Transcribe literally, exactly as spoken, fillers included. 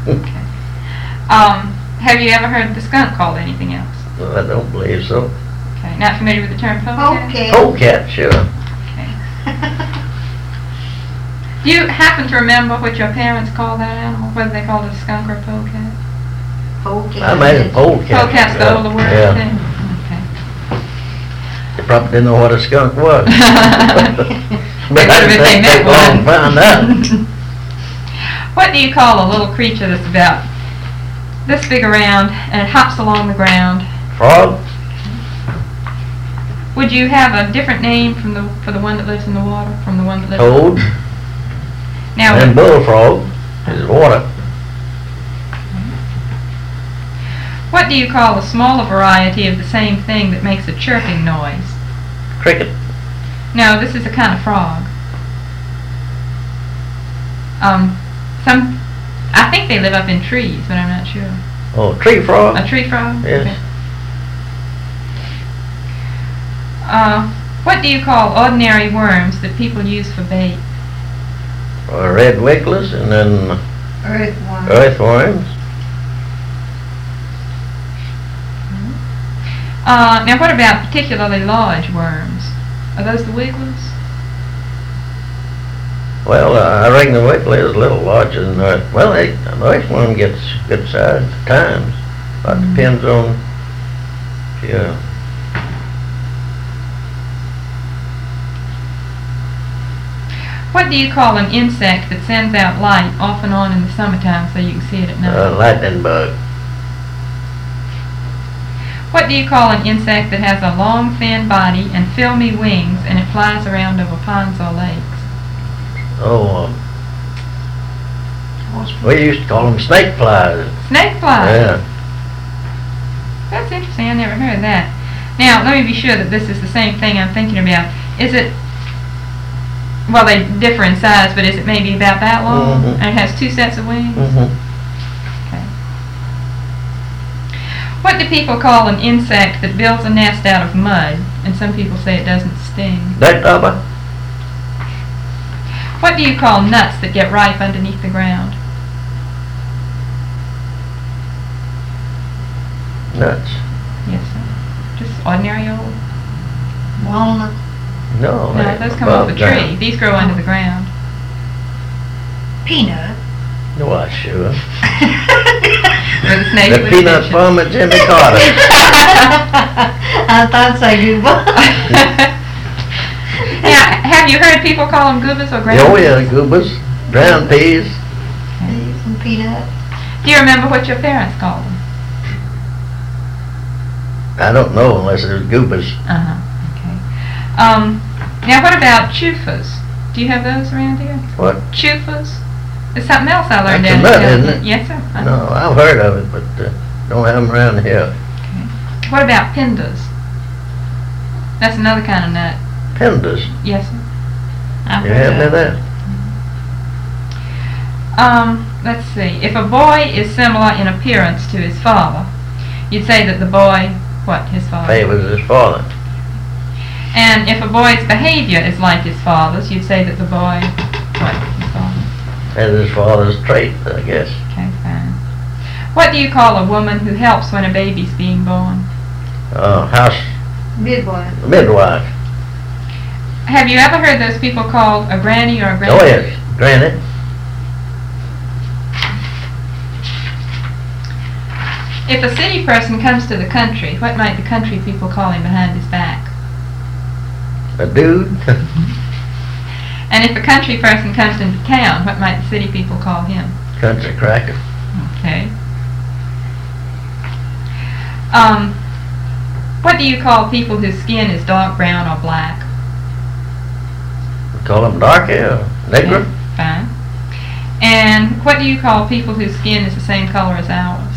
Okay. Um, have you ever heard the skunk called anything else? Well, I don't believe so. Okay. Not familiar with the term polecat? Okay. Polecat, sure. Okay. Do you happen to remember what your parents called that animal? Whether they called it a skunk or a polecat? Polecat. I made a polecat. Polecat's the older word, Yeah. I think. Okay. They probably didn't know what a skunk was. They But I would've if didn't they think met they'd long one. found out. What do you call a little creature that's about this big around and it hops along the ground? Frog? Would you have a different name from the for the one that lives in the water from the one that lives? Toad? Now, And bullfrog is water. what do you call a smaller variety of the same thing that makes a chirping noise? Cricket? No, this is a kind of frog. Um, some, I think they live up in trees, but I'm not sure. Oh, tree frog? A tree frog? Yes. Okay. Uh, what do you call ordinary worms that people use for bait? Or red wigglers and then Earthworm. earthworms. Uh, now what about particularly large worms? Are those the wigglers? Well, uh, I reckon the wiggler is a little larger than that. Well, they, the earthworm gets good size at times. But Mm. depends on, yeah. What do you call an insect that sends out light off and on in the summertime so you can see it at night? Uh, lightning bug. What do you call an insect that has a long, thin body and filmy wings and it flies around over ponds or lakes? Oh, um, we used to call them snake flies. Snake flies. Yeah. That's interesting. I never heard of that. Now, let me be sure that this is the same thing I'm thinking about. Is it, well, they differ in size, but is it maybe about that long? Mhm. And it has two sets of wings? Mm-hmm. Okay. What do people call an insect that builds a nest out of mud, and some people say it doesn't sting? That rubber? What do you call nuts that get ripe underneath the ground? Nuts. Yes, sir. Just ordinary old? Walnut. No. No, they- those come above off a ground. tree. These grow under the ground. Peanut. No, I sure. Or the snake The would peanut fish it. farm at Jimmy Carter. I thought so, Gooba. Now, have you heard people call them goobas or ground Oh, peas? yeah, goobers, ground peas. Some peanut. Do you remember what your parents called them? I don't know unless there's goobers. Uh-huh, okay. Um, now what about chufas? Do you have those around here? What? Chufas? It's something else I learned That's a down nut, in isn't California. it? Yes, sir. Uh-huh. No, I've heard of it, but uh, don't have them around here. Okay. What about pindas? That's another kind of nut. Pendas. Yes, sir. I've You heard have of that? it. Um, let's see. If a boy is similar in appearance to his father, you'd say that the boy, what, his father? Favors his father. And if a boy's behavior is like his father's, you'd say that the boy, what, his father? As his father's trait, I guess. Okay, fine. What do you call a woman who helps when a baby's being born? Uh, house Midwife. midwife. Have you ever heard those people called a granny or a granny? Oh, yes, granted. If a city person comes to the country, what might the country people call him behind his back? A dude. And if a country person comes into town, what might the city people call him? Country cracker. Okay. Um, what do you call people whose skin is dark brown or black? We call them dark hair. Negro. Okay, fine. And what do you call people whose skin is the same color as ours?